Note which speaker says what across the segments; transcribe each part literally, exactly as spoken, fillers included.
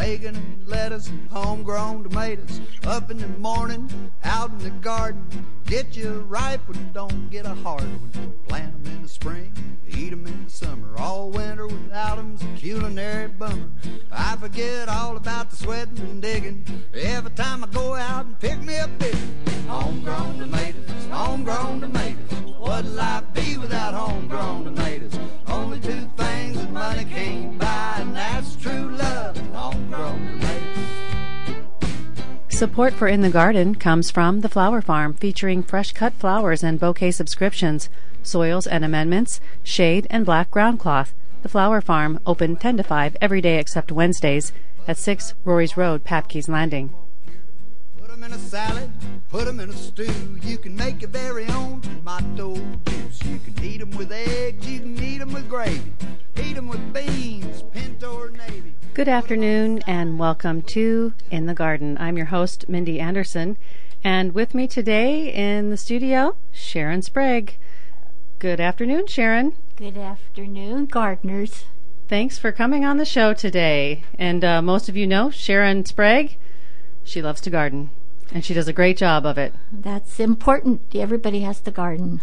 Speaker 1: bacon and lettuce and homegrown tomatoes. Up in the morning, out in the garden, get you ripe one, don't get a hard one. Plant 'em in the spring, eat 'em in the summer. All winter without 'em's a culinary bummer. I forget all about the sweating and digging every time I go out and pick me a big homegrown tomatoes, homegrown tomatoes. What'd life be without homegrown tomatoes? Only two things that money can't buy, and that's true love and homegrown tomatoes.
Speaker 2: Support for In the Garden comes from The Flower Farm, featuring fresh-cut flowers and bouquet subscriptions, soils and amendments, shade and black ground cloth. The Flower Farm, open ten to five every day except Wednesdays at six Rory's Road, Papke's Landing.
Speaker 1: Put 'em in a salad, put 'em in a stew. You can make your very own tomato juice. You can eat 'em with eggs, you can eat 'em with gravy. Eat 'em with beans, pinto or navy.
Speaker 2: Good afternoon and welcome to In the Garden. I'm your host, Mindy Anderson, and with me today in the studio, Sharon Sprague. Good afternoon, Sharon.
Speaker 3: Good afternoon, gardeners.
Speaker 2: Thanks for coming on the show today. And uh, most of you know Sharon Sprague. She loves to garden, and she does a great job of it.
Speaker 3: That's important. Everybody has to garden.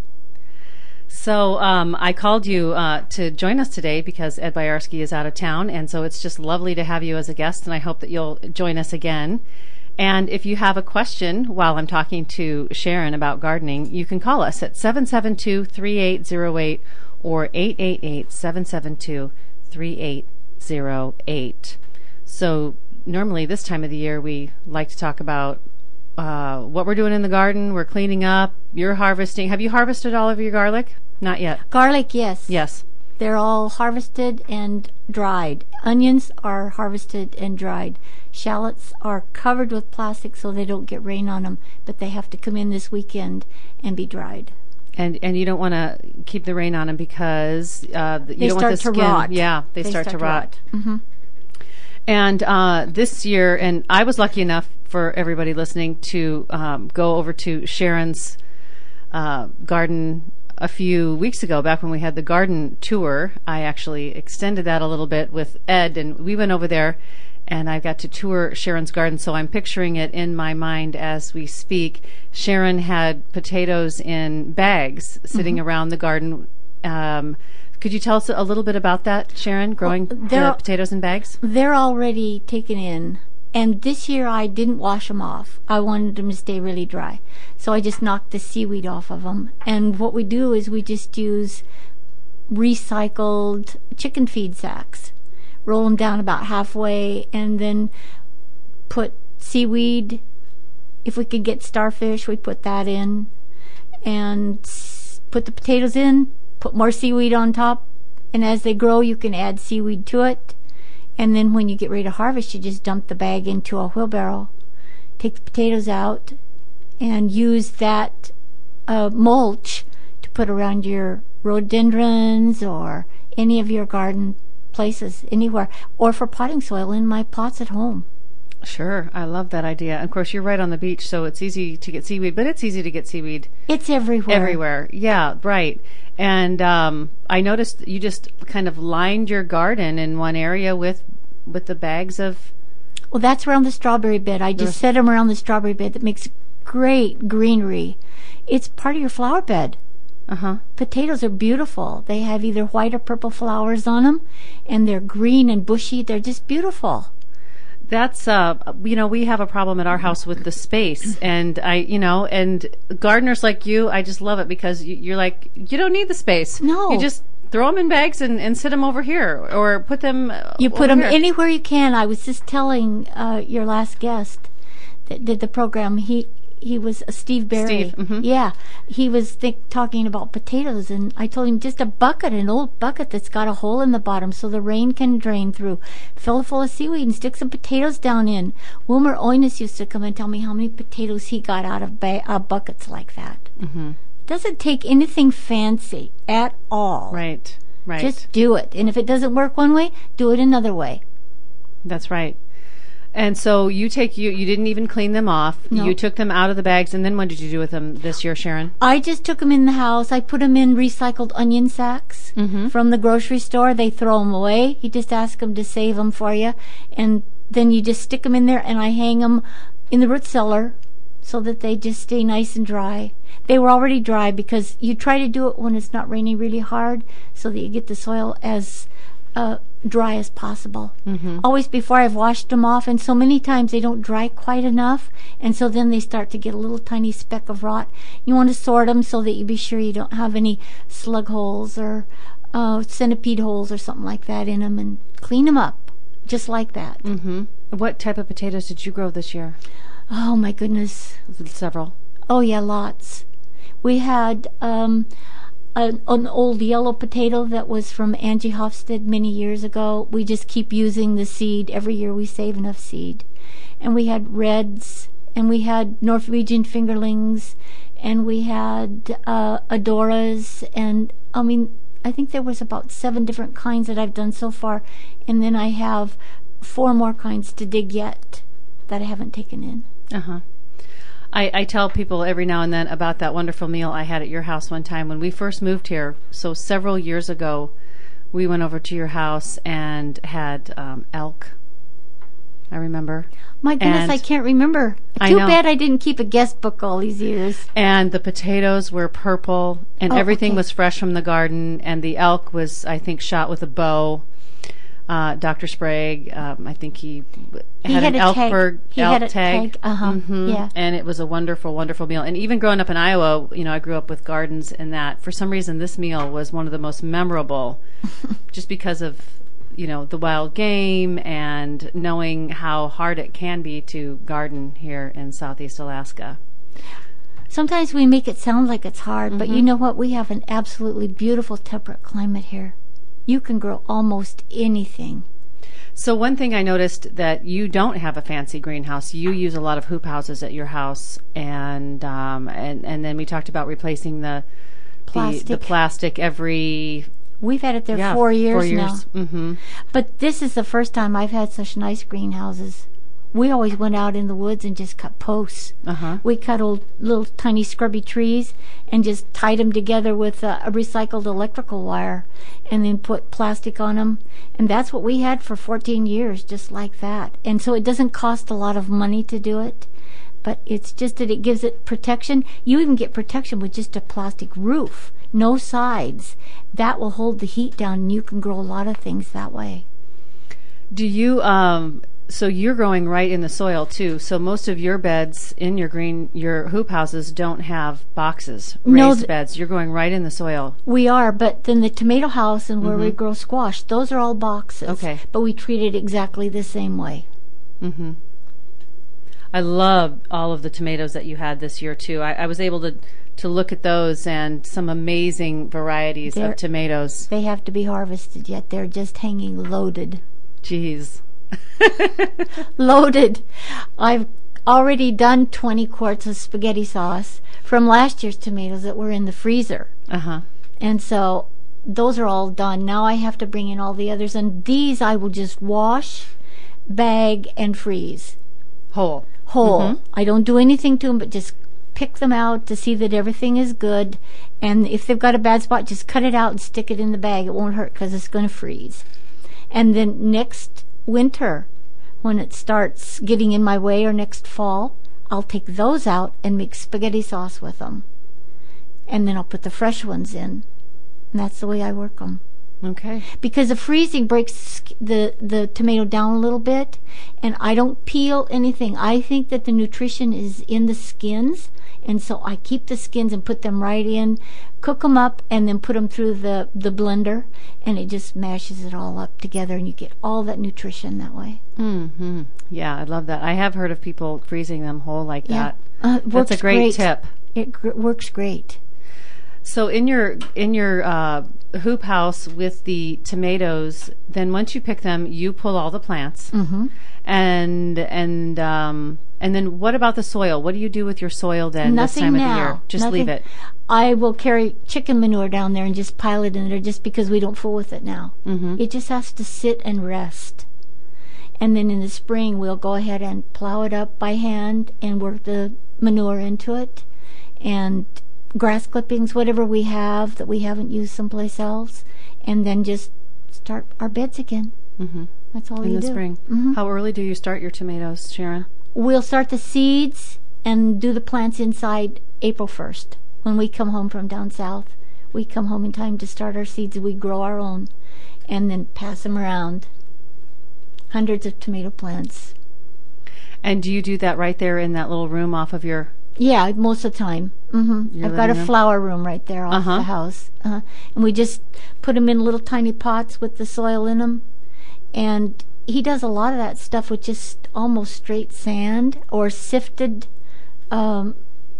Speaker 2: So um, I called you uh, to join us today because Ed Byarski is out of town, and so it's just lovely to have you as a guest, and I hope that you'll join us again. And if you have a question while I'm talking to Sharon about gardening, you can call us at seven seven two, three eight zero eight or eight eight eight, seven seven two, three eight zero eight. So normally this time of the year we like to talk about uh, what we're doing in the garden. We're cleaning up. You're harvesting. Have you harvested all of your garlic? Not yet.
Speaker 3: Garlic, yes.
Speaker 2: Yes.
Speaker 3: They're all harvested and dried. Onions are harvested and dried. Shallots are covered with plastic so they don't get rain on them, but they have to come in this weekend and be dried.
Speaker 2: And and you don't want to keep the rain on them because uh, you
Speaker 3: they
Speaker 2: don't
Speaker 3: start
Speaker 2: want the
Speaker 3: to
Speaker 2: skin.
Speaker 3: rot.
Speaker 2: Yeah, they,
Speaker 3: they
Speaker 2: start,
Speaker 3: start
Speaker 2: to rot.
Speaker 3: rot. Mm-hmm.
Speaker 2: And uh, this year, and I was lucky enough for everybody listening to um, go over to Sharon's uh, garden a few weeks ago, back when we had the garden tour. I actually extended that a little bit with Ed, and we went over there, and I got to tour Sharon's garden, so I'm picturing it in my mind as we speak. Sharon had potatoes in bags sitting mm-hmm. around the garden. Um, could you tell us a little bit about that, Sharon, growing well, the potatoes in bags?
Speaker 3: They're already taken in. And this year I didn't wash them off. I wanted them to stay really dry. So I just knocked the seaweed off of them. And what we do is we just use recycled chicken feed sacks. Roll them down about halfway and then put seaweed. If we could get starfish, we put that in. And put the potatoes in, put more seaweed on top. And as they grow, you can add seaweed to it. And then when you get ready to harvest, you just dump the bag into a wheelbarrow, take the potatoes out, and use that uh, mulch to put around your rhododendrons or any of your garden places, anywhere, or for potting soil in my pots at home.
Speaker 2: Sure, I love that idea. Of course, you're right on the beach, so it's easy to get seaweed, but it's easy to get seaweed.
Speaker 3: It's everywhere.
Speaker 2: Everywhere, yeah, right. And um, I noticed you just kind of lined your garden in one area with with the bags of...
Speaker 3: Well, that's around the strawberry bed. I just set them around the strawberry bed. That makes great greenery. It's part of your flower bed.
Speaker 2: Uh-huh.
Speaker 3: Potatoes are beautiful. They have either white or purple flowers on them, and they're green and bushy. They're just beautiful.
Speaker 2: That's, uh, you know, we have a problem at our house with the space, and I, you know, and gardeners like you, I just love it because you, you're like, you don't need the space.
Speaker 3: No.
Speaker 2: You just throw them in bags and, and sit them over here, or put them
Speaker 3: You put them
Speaker 2: here.
Speaker 3: anywhere you can. I was just telling uh, your last guest that did the program, he he was uh, Steve Berry.
Speaker 2: Steve, mm-hmm.
Speaker 3: Yeah, he was think, talking about potatoes, and I told him just a bucket, an old bucket that's got a hole in the bottom so the rain can drain through. Fill it full of seaweed and stick some potatoes down in. Wilmer Oines used to come and tell me how many potatoes he got out of ba- uh, buckets like that.
Speaker 2: Mm-hmm.
Speaker 3: Doesn't take anything fancy at all.
Speaker 2: Right, right.
Speaker 3: Just do it, and if it doesn't work one way, do it another way.
Speaker 2: That's right. And so you take you you didn't even clean them off.
Speaker 3: No.
Speaker 2: You took them out of the bags, and then what did you do with them this year, Sharon?
Speaker 3: I just took them in the house. I put them in recycled onion sacks
Speaker 2: mm-hmm.
Speaker 3: from the grocery store. They throw them away. You just ask them to save them for you and then you just stick them in there, and I hang them in the root cellar so that they just stay nice and dry. They were already dry because you try to do it when it's not raining really hard so that you get the soil as uh, dry as possible. Mm-hmm. Always before I've washed them off, and so many times they don't dry quite enough, and so then they start to get a little tiny speck of rot. You want to sort them so that you be sure you don't have any slug holes or uh, centipede holes or something like that in them, and clean them up just like that.
Speaker 2: Mm-hmm. What type of potatoes did you grow this year?
Speaker 3: Oh my goodness.
Speaker 2: Several.
Speaker 3: Oh yeah, lots. We had um, an, an old yellow potato that was from Angie Hofstad many years ago. We just keep using the seed. Every year we save enough seed. And we had reds, and we had Norwegian fingerlings, and we had uh, Adoras, and I mean, I think there was about seven different kinds that I've done so far, and then I have four more kinds to dig yet that I haven't taken in.
Speaker 2: Uh-huh. I, I tell people every now and then about that wonderful meal I had at your house one time when we first moved here. So several years ago, we went over to your house and had um, elk. I remember.
Speaker 3: My goodness,
Speaker 2: and
Speaker 3: I can't remember.
Speaker 2: I
Speaker 3: Too
Speaker 2: know.
Speaker 3: bad I didn't keep a guest book all these years.
Speaker 2: And the potatoes were purple, and
Speaker 3: Oh,
Speaker 2: everything
Speaker 3: okay.
Speaker 2: was fresh from the garden, and the elk was, I think, shot with a bow. Uh, Doctor Sprague, um, I think he
Speaker 3: He
Speaker 2: had,
Speaker 3: had
Speaker 2: an
Speaker 3: a
Speaker 2: elk
Speaker 3: tag.
Speaker 2: bird
Speaker 3: He
Speaker 2: elk
Speaker 3: had a
Speaker 2: tag.
Speaker 3: tag, uh-huh,
Speaker 2: Mhm.
Speaker 3: yeah.
Speaker 2: And it was a wonderful, wonderful meal. And even growing up in Iowa, you know, I grew up with gardens and that. For some reason, this meal was one of the most memorable, just because of, you know, the wild game and knowing how hard it can be to garden here in Southeast Alaska.
Speaker 3: Sometimes we make it sound like it's hard, but you
Speaker 2: Mm-hmm.
Speaker 3: know what? We have an absolutely beautiful temperate climate here. You can grow almost anything.
Speaker 2: So one thing I noticed that you don't have a fancy greenhouse. You use a lot of hoop houses at your house, and um, and and then we talked about replacing the
Speaker 3: Plastic.
Speaker 2: the, the plastic every
Speaker 3: We've had it there
Speaker 2: yeah,
Speaker 3: four years,
Speaker 2: four years.
Speaker 3: now.
Speaker 2: Mm-hmm.
Speaker 3: But this is the first time I've had such nice greenhouses. We always went out in the woods and just cut posts.
Speaker 2: Uh-huh.
Speaker 3: We cut old little tiny scrubby trees and just tied them together with uh, a recycled electrical wire, and then put plastic on them. And that's what we had for fourteen years, just like that. And so it doesn't cost a lot of money to do it, but it's just that it gives it protection. You even get protection with just a plastic roof, no sides. That will hold the heat down, and you can grow a lot of things that way.
Speaker 2: Do you um so you're growing right in the soil too. So most of your beds in your green your hoop houses don't have boxes, raised
Speaker 3: No, th-
Speaker 2: beds. You're going right in the soil.
Speaker 3: We are, but then the tomato house and where we grow squash, those are all boxes.
Speaker 2: Okay.
Speaker 3: But we treat it exactly the same way.
Speaker 2: Mm-hmm. I love all of the tomatoes that you had this year too. I, I was able to to look at those and some amazing varieties
Speaker 3: They're-
Speaker 2: of tomatoes.
Speaker 3: They have to be harvested yet. They're just hanging loaded.
Speaker 2: Jeez.
Speaker 3: Loaded. I've already done twenty quarts of spaghetti sauce from last year's tomatoes that were in the freezer.
Speaker 2: Uh-huh.
Speaker 3: And so those are all done. Now I have to bring in all the others. And these I will just wash, bag, and freeze.
Speaker 2: Whole.
Speaker 3: Whole.
Speaker 2: Mhm.
Speaker 3: I don't do anything to them but just pick them out to see that everything is good. And if they've got a bad spot, just cut it out and stick it in the bag. It won't hurt because it's going to freeze. And then next winter, when it starts getting in my way, or next fall, I'll take those out and make spaghetti sauce with them. And then I'll put the fresh ones in. And that's the way I work them.
Speaker 2: Okay.
Speaker 3: Because the freezing breaks the, the tomato down a little bit, and I don't peel anything. I think that the nutrition is in the skins, and so I keep the skins and put them right in, cook them up, and then put them through the, the blender, and it just mashes it all up together, and you get all that nutrition that way.
Speaker 2: Mm-hmm. Yeah, I love that. I have heard of people freezing them whole like that.
Speaker 3: Uh, it
Speaker 2: That's
Speaker 3: works
Speaker 2: a great,
Speaker 3: great.
Speaker 2: tip.
Speaker 3: It gr- works great.
Speaker 2: So in your in your uh, hoop house with the tomatoes, then once you pick them, you pull all the plants,
Speaker 3: Mm-hmm.
Speaker 2: and and um, and then what about the soil? What do you do with your soil then this
Speaker 3: Nothing
Speaker 2: time
Speaker 3: now.
Speaker 2: of the year? Just
Speaker 3: Nothing.
Speaker 2: leave it.
Speaker 3: I will carry chicken manure down there and just pile it in there just because we don't fool with it now.
Speaker 2: Mm-hmm.
Speaker 3: It just has to sit and rest. And then in the spring, we'll go ahead and plow it up by hand and work the manure into it. And grass clippings, whatever we have that we haven't used someplace else. And then just start our beds again.
Speaker 2: Mm-hmm.
Speaker 3: That's all
Speaker 2: in
Speaker 3: you
Speaker 2: the
Speaker 3: do.
Speaker 2: spring.
Speaker 3: Mhm.
Speaker 2: How early do you start your tomatoes, Sharon?
Speaker 3: We'll start the seeds and do the plants inside April first. When we come home from down south, we come home in time to start our seeds. We grow our own and then pass them around. Hundreds of tomato plants.
Speaker 2: And do you do that right there in that little room off of your...
Speaker 3: Yeah, most of the time. hmm
Speaker 2: Your
Speaker 3: I've got a
Speaker 2: living room?
Speaker 3: flower room right there off
Speaker 2: Uh-huh.
Speaker 3: the house. Uh, and we just put them in little tiny pots with the soil in them. And he does a lot of that stuff with just almost straight sand or sifted um,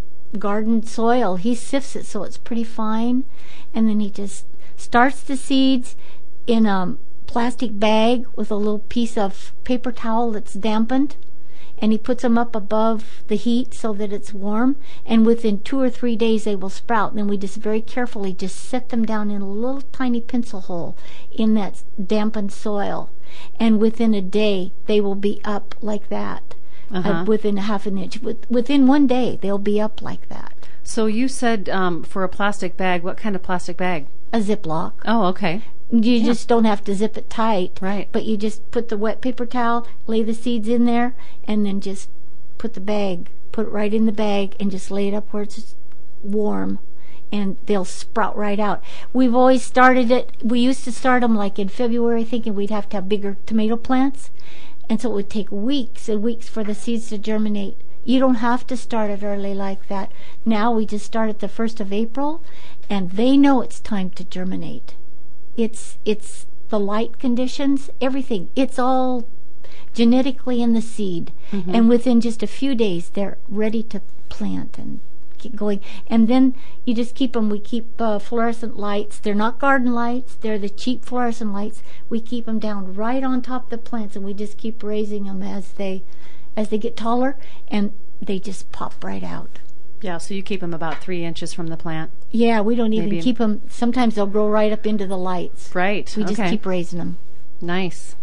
Speaker 3: garden soil. He sifts it so it's pretty fine. And then he just starts the seeds in a plastic bag with a little piece of paper towel that's dampened. And he puts them up above the heat so that it's warm. And within two or three days, they will sprout. And then we just very carefully just set them down in a little tiny pencil hole in that dampened soil. And within a day, they will be up like that.
Speaker 2: Uh-huh.
Speaker 3: Uh, within a half an inch. With, within one day, they'll be up like that.
Speaker 2: So you said um, for a plastic bag, what kind of plastic bag?
Speaker 3: A Ziploc.
Speaker 2: Oh, okay.
Speaker 3: You
Speaker 2: Yeah.
Speaker 3: just don't have to zip it tight.
Speaker 2: Right.
Speaker 3: But you just put the wet paper towel, lay the seeds in there, and then just put the bag, put it right in the bag, and just lay it up where it's warm, and they'll sprout right out. We've always started it, we used to start them like in February, thinking we'd have to have bigger tomato plants, and so it would take weeks and weeks for the seeds to germinate. You don't have to start it early like that. Now we just start at the first of April, and they know it's time to germinate. It's it's the light conditions, everything. It's all genetically in the seed.
Speaker 2: Mhm.
Speaker 3: And within just a few days, they're ready to plant and keep going. And then you just keep them. We keep uh, fluorescent lights. They're not garden lights. They're the cheap fluorescent lights. We keep them down right on top of the plants, and we just keep raising them as they as they get taller, and they just pop right out.
Speaker 2: Yeah, so you keep them about three inches from the plant.
Speaker 3: Yeah, we don't even
Speaker 2: Maybe-
Speaker 3: keep them. Sometimes they'll grow right up into the lights.
Speaker 2: Right.
Speaker 3: We just
Speaker 2: okay.
Speaker 3: keep raising them.
Speaker 2: Nice.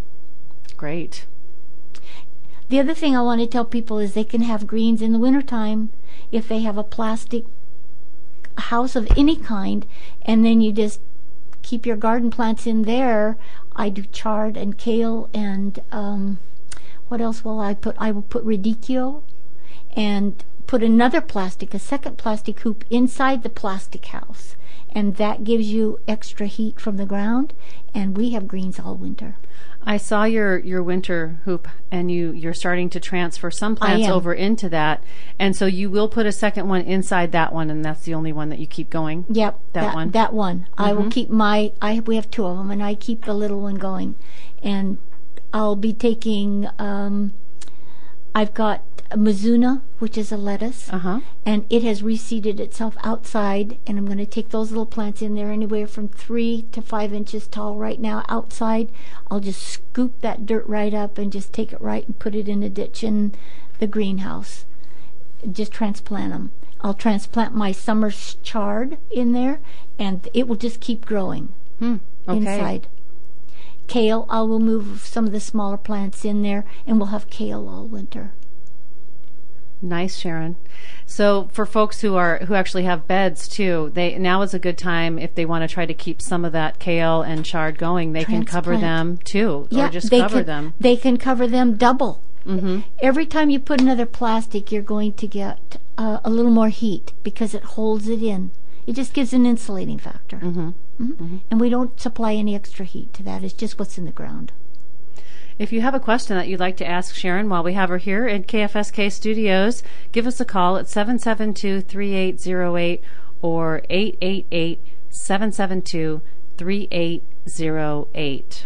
Speaker 2: Great.
Speaker 3: The other thing I want to tell people is they can have greens in the wintertime if they have a plastic house of any kind, and then you just keep your garden plants in there. I do chard and kale and um, what else will I put? I will put radicchio and put another plastic, a second plastic hoop inside the plastic house, and that gives you extra heat from the ground, and we have greens all winter.
Speaker 2: I saw your, your winter hoop, and you, you're starting to transfer some plants
Speaker 3: am.
Speaker 2: over into that. And so you will put a second one inside that one, and that's the only one that you keep going?
Speaker 3: Yep,
Speaker 2: That one?
Speaker 3: That one. I will
Speaker 2: Mhm.
Speaker 3: keep my. I we have two of them, and I keep the little one going, and I'll be taking. Um, I've got a Mizuna, which is a lettuce,
Speaker 2: Uh-huh.
Speaker 3: and it has reseeded itself outside, and I'm going to take those little plants in there anywhere from three to five inches tall right now outside. I'll just scoop that dirt right up and just take it right and put it in a ditch in the greenhouse. Just transplant them. I'll transplant my summer chard in there, and it will just keep growing
Speaker 2: Hmm. Okay.
Speaker 3: inside. Kale, I will move some of the smaller plants in there, and we'll have kale all winter.
Speaker 2: Nice, Sharon. So for folks who are who actually have beds too, they now is a good time if they want to try to keep some of that kale and chard going. They can cover
Speaker 3: Transplant.
Speaker 2: them too,
Speaker 3: Yeah,
Speaker 2: or just
Speaker 3: they
Speaker 2: cover
Speaker 3: can,
Speaker 2: them.
Speaker 3: They can cover them double.
Speaker 2: Mm-hmm.
Speaker 3: Every time you put another plastic, you're going to get uh, a little more heat because it holds it in. It just gives an insulating factor.
Speaker 2: Mm-hmm.
Speaker 3: hmm And we don't supply any extra heat to that. It's just what's in the ground.
Speaker 2: If you have a question that you'd like to ask Sharon while we have her here in K F S K Studios, give us a call at seven seven two, three eight zero eight or eight eight eight, seven seven two, three eight zero eight.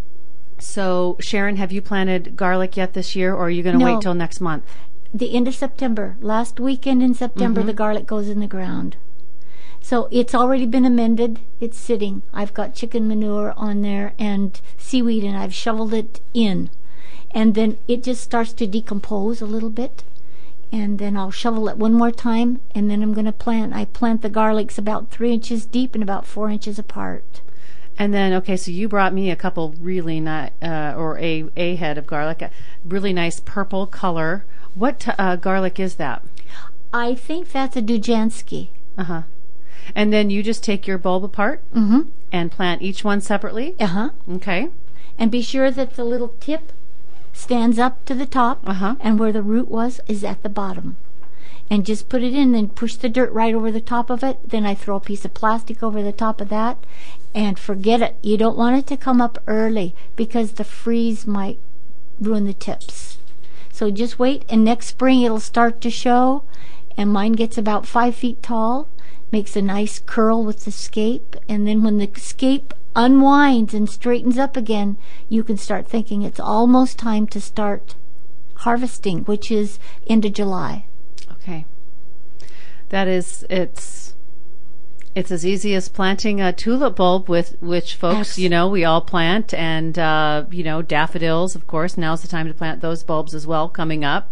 Speaker 2: So, Sharon, have you planted garlic yet this year, or are you going to
Speaker 3: No.
Speaker 2: wait till next month?
Speaker 3: The end of September, last weekend in September,
Speaker 2: Mhm.
Speaker 3: the garlic goes in the ground. So it's already been amended. It's sitting. I've got chicken manure on there and seaweed, and I've shoveled it in. And then it just starts to decompose a little bit. And then I'll shovel it one more time, and then I'm going to plant. I plant the garlics about three inches deep and about four inches apart.
Speaker 2: And then, okay, so you brought me a couple really nice, uh, or a, a head of garlic, a really nice purple color. What t- uh, garlic is that?
Speaker 3: I think that's a Dujansky.
Speaker 2: Uh-huh. And then you just take your bulb apart
Speaker 3: Mm-hmm.
Speaker 2: and plant each one separately?
Speaker 3: Uh-huh.
Speaker 2: Okay.
Speaker 3: and be sure that the little tip stands up to the top,
Speaker 2: Uh-huh.
Speaker 3: and where the root was is at the bottom. And just put it in and push the dirt right over the top of it. Then I throw a piece of plastic over the top of that, and forget it. You don't want it to come up early because the freeze might ruin the tips. So just wait, and next spring it'll start to show, and mine gets about five feet tall, makes a nice curl with the scape, and then when the scape unwinds and straightens up again, you can start thinking it's almost time to start harvesting, which is end of July.
Speaker 2: Okay. That is, it's it's as easy as planting a tulip bulb, with which folks,
Speaker 3: Abs-
Speaker 2: you know, we all plant, and uh, you know, daffodils, of course. Now's the time to plant those bulbs as well, coming up.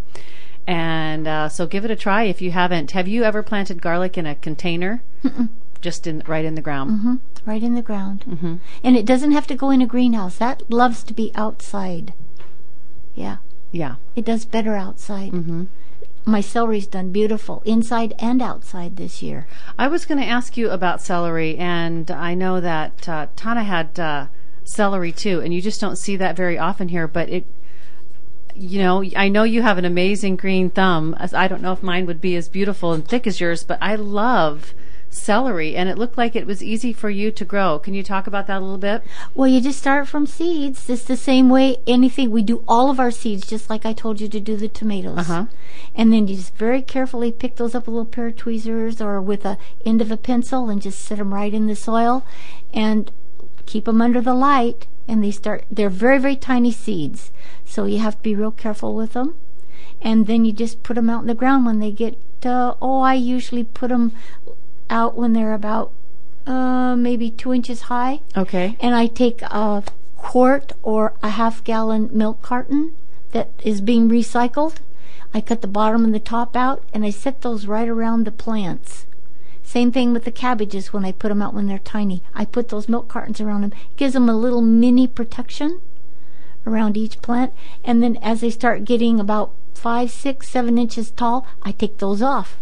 Speaker 2: And uh, so give it a try if you haven't. Have you ever planted garlic in a container?
Speaker 3: Mm-mm.
Speaker 2: Just in right in the ground.
Speaker 3: Mm-hmm. Right in the ground.
Speaker 2: Mm-hmm.
Speaker 3: And it doesn't have to go in a greenhouse. That loves to be outside. Yeah.
Speaker 2: Yeah.
Speaker 3: It does better outside.
Speaker 2: Mm-hmm.
Speaker 3: My celery's done beautiful inside and outside this year.
Speaker 2: I was going to ask you about celery, and I know that uh, Tana had uh, celery too, and you just don't see that very often here. But it, you know, I know you have an amazing green thumb. As I don't know if mine would be as beautiful and thick as yours, but I love celery, and it looked like it was easy for you to grow. Can you talk about that a little bit?
Speaker 3: Well, you just start from seeds. It's the same way anything. We do all of our seeds just like I told you to do the tomatoes.
Speaker 2: Uh-huh.
Speaker 3: And then you just very carefully pick those up with a little pair of tweezers or with a end of a pencil and just set them right in the soil and keep them under the light. And they start, they're very, very tiny seeds. So you have to be real careful with them. And then you just put them out in the ground when they get, uh, oh, I usually put them out when they're about uh, maybe two inches high.
Speaker 2: Okay.
Speaker 3: And I take a quart or a half gallon milk carton that is being recycled. I cut the bottom and the top out, and I set those right around the plants. Same thing with the cabbages when I put them out when they're tiny. I put those milk cartons around them. It gives them a little mini protection around each plant. And then as they start getting about five, six, seven inches tall, I take those off.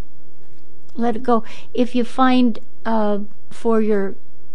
Speaker 3: Let it go. If you find uh, for your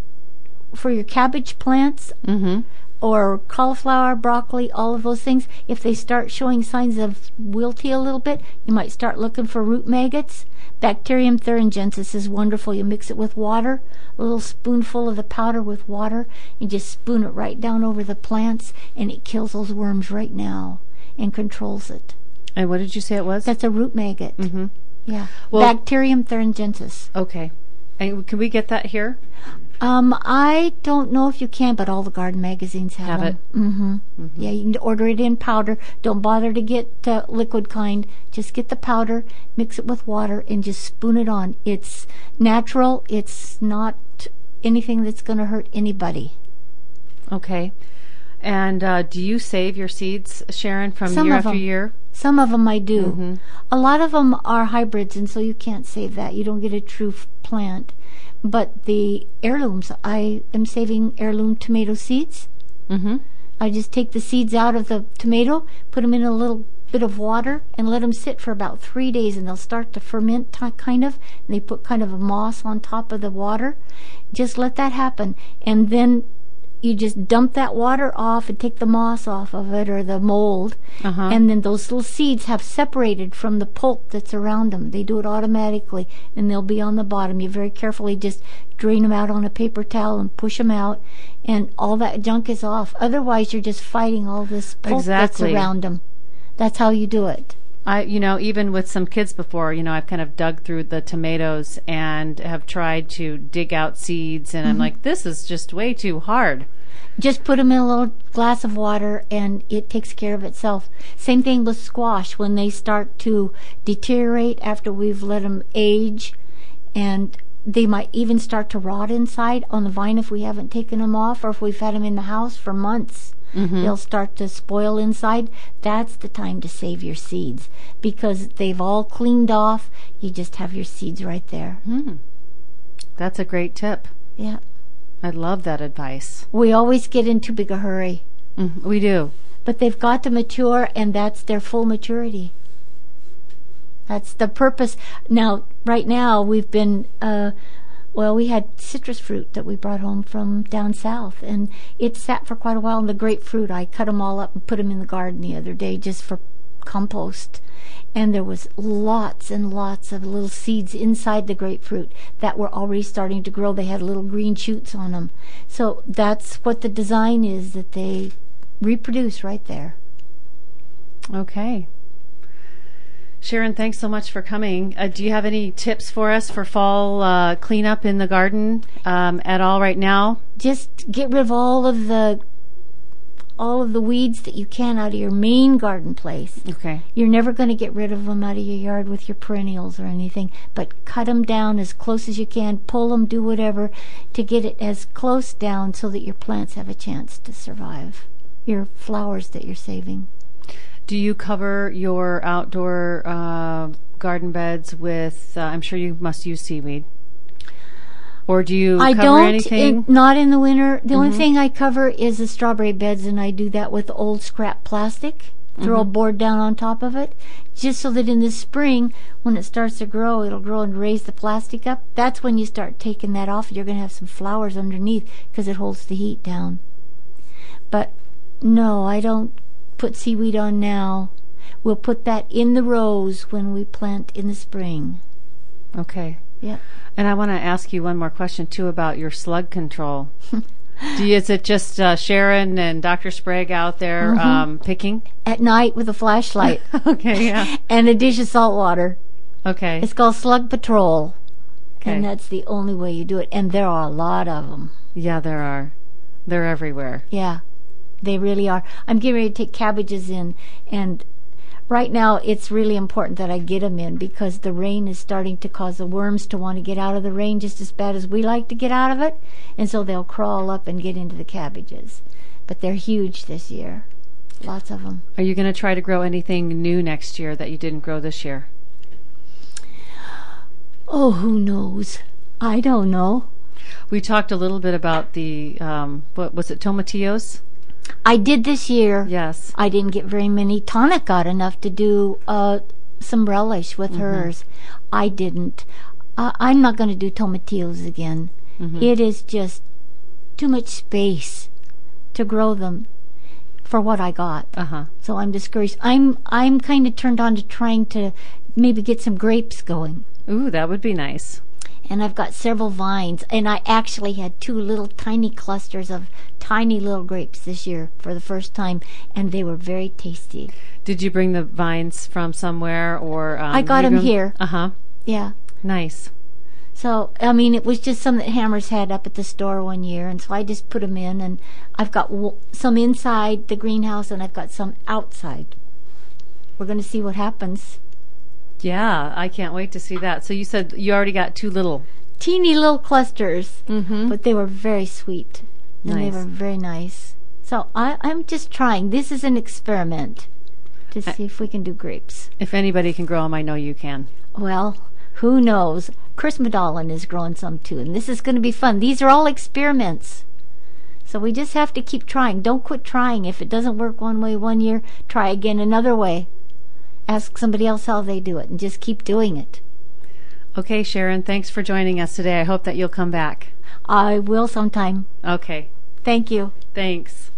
Speaker 3: for your cabbage plants
Speaker 2: Mm-hmm.
Speaker 3: or cauliflower, broccoli, all of those things, if they start showing signs of wilty a little bit, you might start looking for root maggots. Bacterium thuringiensis is wonderful. You mix it with water, a little spoonful of the powder with water, and just spoon it right down over the plants, and it kills those worms right now and controls it.
Speaker 2: And what did you say it was?
Speaker 3: That's a root maggot.
Speaker 2: Mm-hmm.
Speaker 3: Yeah.
Speaker 2: Well-
Speaker 3: Bacterium thuringiensis.
Speaker 2: Okay. And can we get that here?
Speaker 3: Um, I don't know if you can, but all the garden magazines have,
Speaker 2: Have
Speaker 3: them.
Speaker 2: it?
Speaker 3: Mm-hmm. Mm-hmm. Yeah, you can order it in powder. Don't bother to get uh, liquid kind. Just get the powder, mix it with water, and just spoon it on. It's natural. It's not anything that's going to hurt anybody.
Speaker 2: Okay. And uh, do you save your seeds, Sharon, from
Speaker 3: Some
Speaker 2: year
Speaker 3: of
Speaker 2: after
Speaker 3: them.
Speaker 2: year?
Speaker 3: Some of them I do.
Speaker 2: Mhm.
Speaker 3: A lot of them are hybrids, and so you can't save that. You don't get a true f- plant. But the heirlooms, I am saving heirloom tomato seeds.
Speaker 2: Mm-hmm.
Speaker 3: I just take the seeds out of the tomato, put them in a little bit of water, and let them sit for about three days, and they'll start to ferment t- kind of. And they put kind of a moss on top of the water. Just let that happen. And then you just dump that water off and take the moss off of it or the mold.
Speaker 2: Uh-huh.
Speaker 3: And then those little seeds have separated from the pulp that's around them. They do it automatically, and they'll be on the bottom. You very carefully just drain them out on a paper towel and push them out, and all that junk is off. Otherwise, you're just fighting all this pulp
Speaker 2: Exactly.
Speaker 3: that's around them. That's how you do it.
Speaker 2: I, you know, even with some kids before, you know, I've kind of dug through the tomatoes and have tried to dig out seeds, and I'm like, this is just way too hard.
Speaker 3: Just put them in a little glass of water, and it takes care of itself. Same thing with squash. When they start to deteriorate after we've let them age, and they might even start to rot inside on the vine if we haven't taken them off, or if we've had them in the house for months.
Speaker 2: Mm-hmm.
Speaker 3: They'll start to spoil inside. That's the time to save your seeds, because they've all cleaned off. You just have your seeds right there.
Speaker 2: Hmm. That's a great tip.
Speaker 3: Yeah.
Speaker 2: I love that advice.
Speaker 3: We always get in too big a hurry,
Speaker 2: Mm, we do.
Speaker 3: but they've got to mature, and that's their full maturity. That's the purpose. Now, right now, we've been uh, Well, we had citrus fruit that we brought home from down south, and it sat for quite a while. And the grapefruit, I cut them all up and put them in the garden the other day just for compost. And there was lots and lots of little seeds inside the grapefruit that were already starting to grow. They had little green shoots on them. So that's what the design is, that they reproduce right there.
Speaker 2: Okay. Sharon, thanks so much for coming. Uh, do you have any tips for us for fall uh, cleanup in the garden um, at all right now?
Speaker 3: Just get rid of all of the all of the weeds that you can out of your main garden place.
Speaker 2: Okay.
Speaker 3: You're never going to get rid of them out of your yard with your perennials or anything, but cut them down as close as you can, pull them, do whatever to get it as close down so that your plants have a chance to survive, your flowers that you're saving.
Speaker 2: Do you cover your outdoor uh, garden beds with, uh, I'm sure you must use seaweed. Or do you
Speaker 3: I
Speaker 2: cover
Speaker 3: don't,
Speaker 2: anything?
Speaker 3: It, not in the winter. The
Speaker 2: Mm-hmm.
Speaker 3: only thing I cover is the strawberry beds, and I do that with old scrap plastic. Throw
Speaker 2: Mm-hmm.
Speaker 3: a board down on top of it, just so that in the spring, when it starts to grow, it'll grow and raise the plastic up. That's when you start taking that off. You're going to have some flowers underneath because it holds the heat down. But no, I don't put seaweed on now. We'll put that in the rows when we plant in the spring.
Speaker 2: Okay.
Speaker 3: Yeah.
Speaker 2: And I want to ask you one more question, too, about your slug control. Do you, is it just uh, Sharon and Doctor Sprague out there
Speaker 3: Mhm.
Speaker 2: um, picking?
Speaker 3: At night with a flashlight
Speaker 2: Okay, yeah.
Speaker 3: and a dish of salt water.
Speaker 2: Okay.
Speaker 3: It's called Slug Patrol.
Speaker 2: Okay.
Speaker 3: And that's the only way you do it. And there are a lot of them.
Speaker 2: Yeah, there are. They're everywhere.
Speaker 3: Yeah, they really are. I'm getting ready to take cabbages in, and right now it's really important that I get them in because the rain is starting to cause the worms to want to get out of the rain just as bad as we like to get out of it, and so they'll crawl up and get into the cabbages. But they're huge this year. Lots of them.
Speaker 2: Are you going to try to grow anything new next year that you didn't grow this year?
Speaker 3: Oh, who knows? I don't know.
Speaker 2: We talked a little bit about the, um, what was it, tomatillos?
Speaker 3: I did this year.
Speaker 2: Yes.
Speaker 3: I didn't get very many. Tonic got enough to do uh, some relish with
Speaker 2: Mm-hmm.
Speaker 3: hers. I didn't. Uh, I'm not going to do tomatillos again.
Speaker 2: Mm-hmm.
Speaker 3: It is just too much space to grow them for what I got.
Speaker 2: Uh-huh.
Speaker 3: So I'm discouraged. I'm I'm kind of turned on to trying to maybe get some grapes going.
Speaker 2: Ooh, that would be nice.
Speaker 3: And I've got several vines, and I actually had two little tiny clusters of tiny little grapes this year for the first time, and they were very tasty.
Speaker 2: Did you bring the vines from somewhere, or um,
Speaker 3: I got
Speaker 2: you
Speaker 3: 'em
Speaker 2: grew-
Speaker 3: here.
Speaker 2: Uh-huh.
Speaker 3: Yeah.
Speaker 2: Nice.
Speaker 3: So, I mean, it was just some that Hammers had up at the store one year, and so I just put them in, and I've got w- some inside the greenhouse, and I've got some outside. We're going to see what happens.
Speaker 2: Yeah, I can't wait to see that. So you said you already got two little.
Speaker 3: Teeny little clusters,
Speaker 2: Mm-hmm.
Speaker 3: but they were very sweet, and they
Speaker 2: Nice.
Speaker 3: were very nice. So I, I'm just trying. This is an experiment to see if we can do grapes.
Speaker 2: If anybody can grow them, I know you can.
Speaker 3: Well, who knows? Chris Medallin is growing some too, and this is going to be fun. These are all experiments. So we just have to keep trying. Don't quit trying. If it doesn't work one way one year, try again another way. Ask somebody else how they do it, and just keep doing it.
Speaker 2: Okay, Sharon, thanks for joining us today. I hope that you'll come back.
Speaker 3: I will sometime.
Speaker 2: Okay,
Speaker 3: Thank you.
Speaker 2: thanks.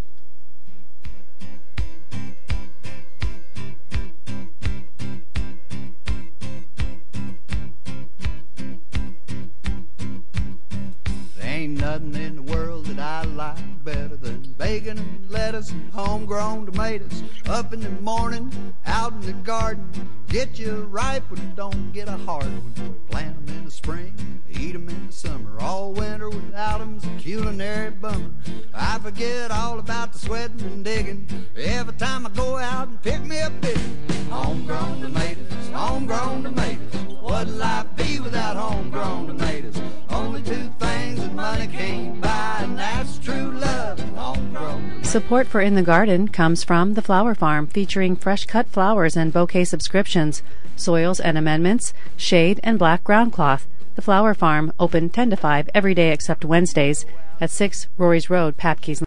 Speaker 1: There ain't nothing in the world that I like better than bacon and lettuce and homegrown tomatoes. Up in the morning, out in the garden, get you ripe when you don't get a hard one. Plant them in the spring, eat them in the summer. All winter without them's a culinary bummer. I forget all about the sweating and digging every time I go out and pick me a bit. Homegrown tomatoes, homegrown tomatoes. What'd life be without homegrown tomatoes? Only two things that money can't buy, and that's true love and homegrown tomatoes.
Speaker 2: Support for In the Garden comes from The Flower Farm, featuring fresh cut flowers and bouquet subscriptions, soils and amendments, shade and black ground cloth. The Flower Farm, open ten to five every day except Wednesdays at six Rory's Road, Papke's.